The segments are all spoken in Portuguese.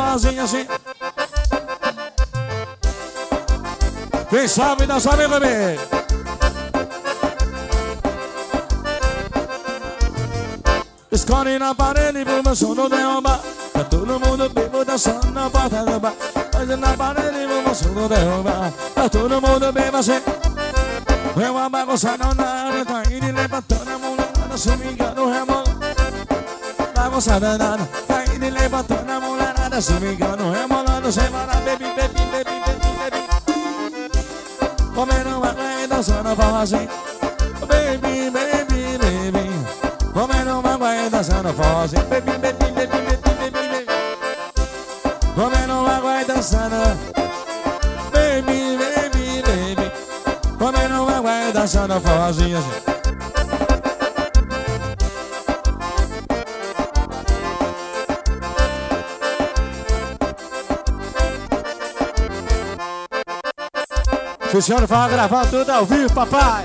forrozinho assim. Quem sabe dançar bem comigo. Esconde na parede pro meu som não derrubar. Tá todo mundo bebo dançando na porta do bar. Esconde na parede pro meu som não derrubar. Tá todo mundo bebo assim. É uma bagunça danada, tá indo e levantando a mulherada, se me engano, rebola. Bagunça danada, tá indo e levantando a mulherada, se me engano, rebolando, sem parar, baby, baby, baby, baby, baby. Comendo uma guia e dançando forrozinho. Baby, baby, baby. Comendo uma guia e dançando forrozinho. Baby, baby, baby, baby, baby. Comendo uma guia e dançando. Baby, baby, baby. Comendo uma guia e dançando forrozinho assim. O senhor vai gravar tudo ao vivo, papai.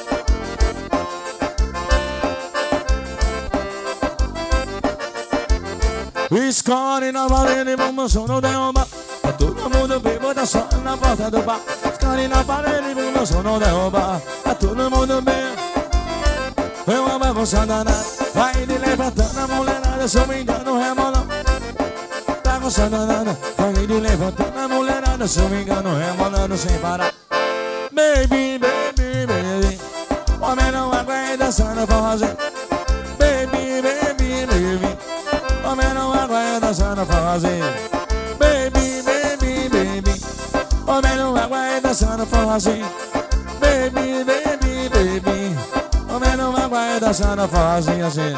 Escolhe na parede, vamos som não derrubar. Tá todo mundo bebo dançando na porta do bar. Escolhe na parede, vamos som não derrubar. Tá todo mundo bebo. É uma bagunça danada. Vai de levantando a mulherada, se eu me engano, rebolão. Bagunça danada. Vai de levantando a mulherada, se eu me engano, rebolando sem parar. Baby, baby, baby. Homem não aguenta dançando forrozinho. Baby, baby, baby. Homem não aguenta dançando forrozinho. Baby, baby, baby. Homem não aguenta dançando forrozinho. Baby, baby, baby. Homem não aguenta dançando forrozinho assim.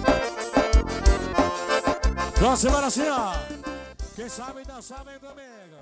Próxima assim, ó. Quem sabe dançar vem comigo.